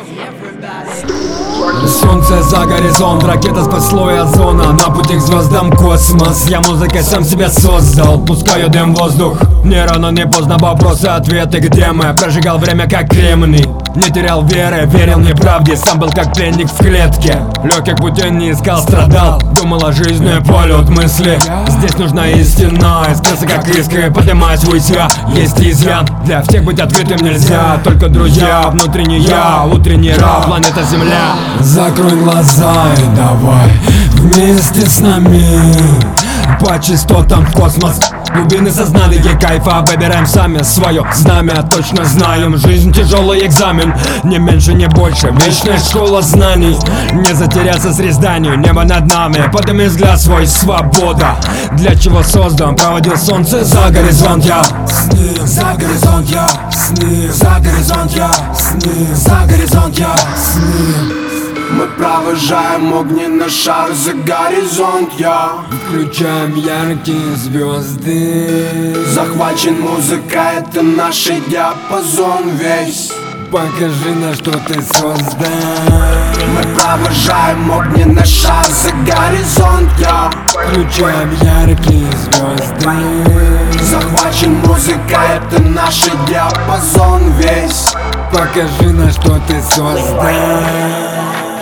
Солнце за горизонт, ракета сквозь слой озона. На пути к звездам космос, я музыкой сам себя создал. Пускаю дым в воздух, не рано, не поздно. Вопросы, ответы, где мы? Прожигал время как кремний. Не терял веры, верил неправде. Сам был как пленник в клетке. Легких путей не искал, страдал. Думал о жизни, полет мысли. Здесь нужна истина, искрился как искры. Поднимать ввысь я, есть изъян. Для всех быть открытым нельзя. Только друзья, внутренний я, утренний раб, планета Земля. Закрой глаза и давай вместе с нами по частотам в космос. Глубины сознания кайфа выбираем сами свое знамя. Точно знаем, жизнь тяжелый экзамен. Не меньше, не больше, вечная школа знаний. Не затеряться среди зданий, небо над нами. Подними взгляд свой, свобода. Для чего создан, проводил солнце за горизонт я. С ним, за горизонт я. С ним, за горизонт я. С ним, за горизонт я. С ним. Мы провожаем огненный шар за горизонт, я. Включаем яркие звезды. Захвачен музыкой, это наш диапазон весь. Покажи, на что ты создан. Мы провожаем огненный шар за горизонт, я. Включаем яркие звезды. Захвачен музыкой, это наш диапазон весь. Покажи, на что ты создан.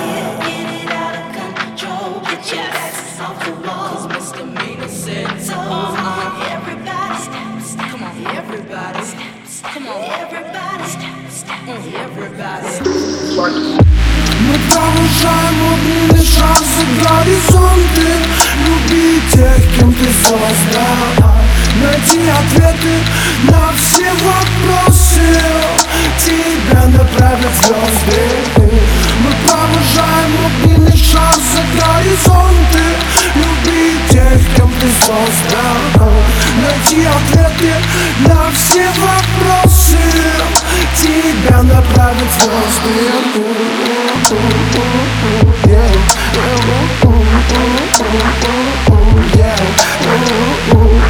Мы провожаем огненный шар за горизонты. Люби тех, кем ты создал. Найти ответы на все вопросы. Тебя направят звезды. Мы провожаем огненный шар за горизонты. Люби тех, кем ты создал. Найти ответы на все вопросы. Тебя направят звезды. Yeah.